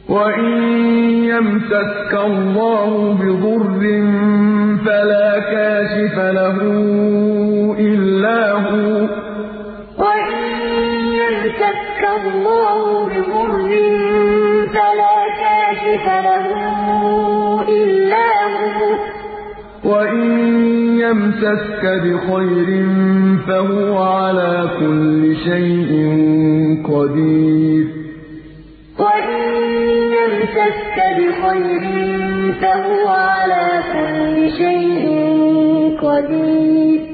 وَإِن يَمْسَسْكَ اللَّهُ بِضُرٍّ فَلَا كَاشِفَ لَهُ إِلَّا هُوَ ۖ وَإِن يَمْسَسْكَ اللَّهُ بِضُرٍّ فَلَا كَاشِفَ لَهُ إِلَّا هُوَ ۖ وَإِن يَمْسَسْكَ بِخَيْرٍ فَهُوَ عَلَىٰ كُلِّ شَيْءٍ قَدِيرٌ وَإِن يَمْسَسْكَ بِخَيْرٍ فَهُوَ عَلَىٰ كُلِّ شَيْءٍ قَدِيرٌ